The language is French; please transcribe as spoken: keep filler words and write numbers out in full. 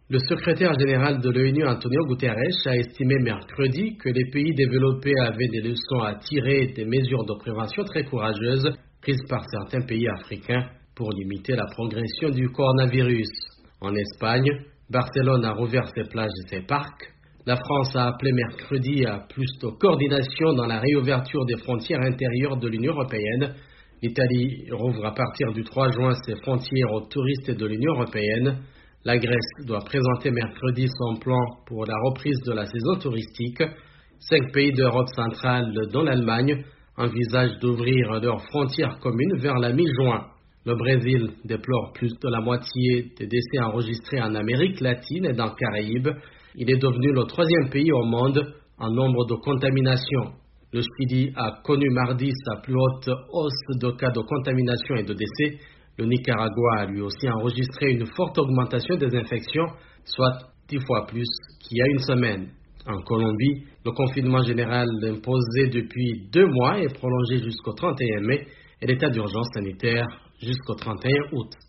Le secrétaire général de l'ONU, Antonio Guterres, a estimé mercredi que les pays développés avaient des leçons à tirer des mesures de prévention très courageuses prises par certains pays africains pour limiter la progression du coronavirus. En Espagne, Barcelone a rouvert ses plages et ses parcs. La France a appelé mercredi à plus de coordination dans la réouverture des frontières intérieures de l'Union européenne. L'Italie rouvre à partir du trois juin ses frontières aux touristes de l'Union européenne. La Grèce doit présenter mercredi son plan pour la reprise de la saison touristique. Cinq pays d'Europe centrale, dont l'Allemagne, envisagent d'ouvrir leurs frontières communes vers la mi-juin. Le Brésil déplore plus de la moitié des décès enregistrés en Amérique latine et dans le Caraïbe. Il est devenu le troisième pays au monde en nombre de contaminations. Le Chili a connu mardi sa plus haute hausse de cas de contamination et de décès. Le Nicaragua a lui aussi enregistré une forte augmentation des infections, soit dix fois plus qu'il y a une semaine. En Colombie, le confinement général imposé depuis deux mois est prolongé jusqu'au trente et un mai et l'état d'urgence sanitaire jusqu'au trente et un août.